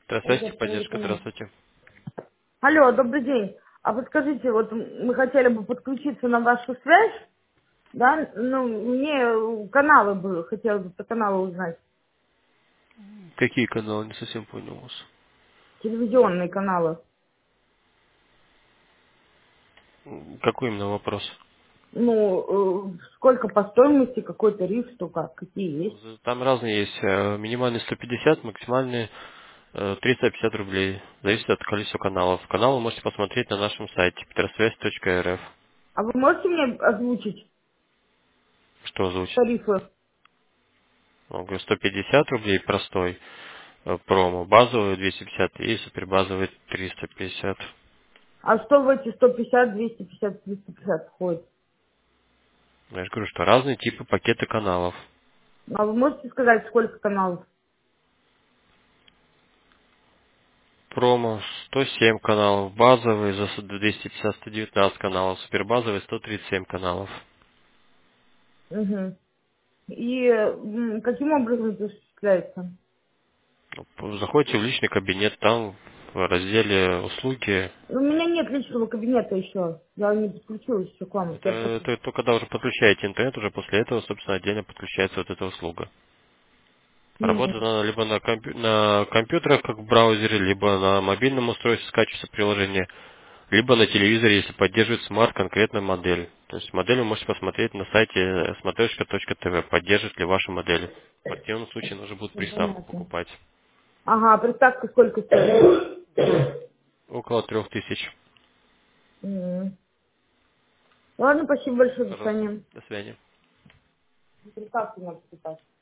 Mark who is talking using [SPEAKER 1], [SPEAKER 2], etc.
[SPEAKER 1] Здравствуйте, поддержка, здравствуйте.
[SPEAKER 2] Алло, добрый день. А подскажите, вот мы хотели бы подключиться на вашу связь, да? Ну, мне каналы бы, хотелось бы про каналы узнать.
[SPEAKER 1] Какие каналы? Не совсем понял вас.
[SPEAKER 2] Телевизионные каналы.
[SPEAKER 1] Какой именно вопрос?
[SPEAKER 2] Ну, сколько по стоимости, какой тариф, что как, какие есть.
[SPEAKER 1] Там разные есть. Минимальный 150, максимальный 350 рублей. Зависит от количества каналов. Каналы можете посмотреть на нашем сайте petrosвязь.рф.
[SPEAKER 2] А вы можете мне озвучить
[SPEAKER 1] Что озвучит?
[SPEAKER 2] тарифы?
[SPEAKER 1] Ну, говорю, 150 рублей простой промо, базовый 250 и супербазовый 350.
[SPEAKER 2] А что в эти 150, 250, 350 входит?
[SPEAKER 1] Я же говорю, что разные типы пакеты каналов.
[SPEAKER 2] А вы можете сказать, сколько каналов?
[SPEAKER 1] Промо 107 каналов, базовый за 250-119 каналов, супербазовый 137 каналов.
[SPEAKER 2] Угу. И каким образом это осуществляется?
[SPEAKER 1] Заходите в личный кабинет, там в разделе услуги.
[SPEAKER 2] У меня нет личного кабинета еще. Я не подключилась еще к вам.
[SPEAKER 1] Это только когда уже подключаете интернет, уже после этого, собственно, отдельно подключается вот эта услуга.
[SPEAKER 2] Мгм.
[SPEAKER 1] Работает она либо на компьютерах, как в браузере, либо на мобильном устройстве скачивается приложение, либо на телевизоре, если поддерживает смарт конкретная модель. То есть модель вы можете посмотреть на сайте смотрешка.тв, поддерживает ли ваша модель. В противном случае нужно будет
[SPEAKER 2] Ну,
[SPEAKER 1] приставку
[SPEAKER 2] понятно.
[SPEAKER 1] покупать.
[SPEAKER 2] Ага, приставка сколько стоит?
[SPEAKER 1] Около 3000.
[SPEAKER 2] Мгм. Ладно, спасибо большое, до
[SPEAKER 1] Пожалуйста,
[SPEAKER 2] свидания.
[SPEAKER 1] до свидания.
[SPEAKER 2] Приставку надо покупать.